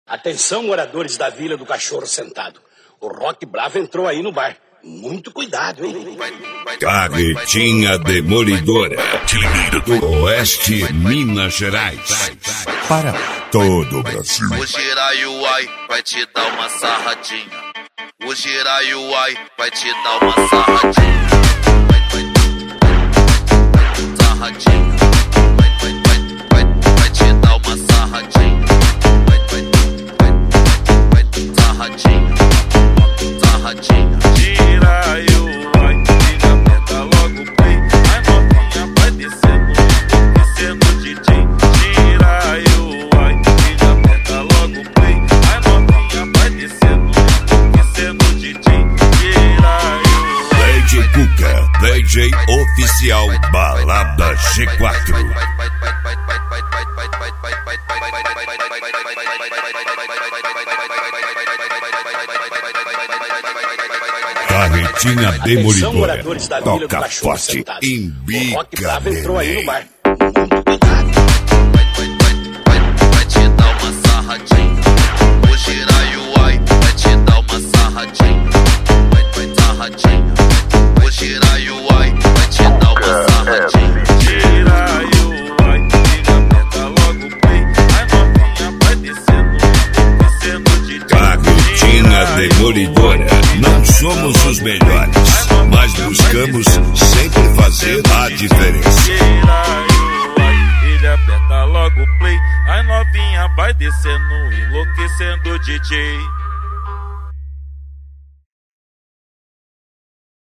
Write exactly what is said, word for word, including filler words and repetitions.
Atenção, moradores da Vila do Cachorro Sentado. O Rock Bravo entrou aí no bar. Muito cuidado, hein? Carretinha Demolidora, do Oeste, Minas Gerais. Para todo o Brasil. O Jiraiuai vai te dar uma sarradinha. O Jiraiuai vai te dar uma sarradinha. Sarradinha. Vai, vai, vai, vai, vai te dar uma sarradinha. Vai, vai, vai, vai, sarradinha. Sarradinha. Jiraiuai, liga, aperta logo o play. A novinha vai descendo, descendo o D J. Jiraiuai, liga, aperta logo o play. A novinha vai descendo, descendo o D J. Jiraiuai. D J Cuca, D J oficial Balada G quatro. Carretinha Demolidora, toca forte, embica. O Rock Bravo entrou aí no bar. Vai te dar uma sarradinha. O Jiraiuai vai te dar uma sarradinha. Vai, vai, sarradinha. O Jiraiuai vai te dar uma sarradinha. Jiraiuai, liga, aperta logo o play. A novinha vai descendo, descendo de Carretinha Demolidora, não somos os melhores, mas buscamos sempre fazer a diferença. Jiraiuai, ele aperta logo o play. A novinha vai descendo, enlouquecendo o D J.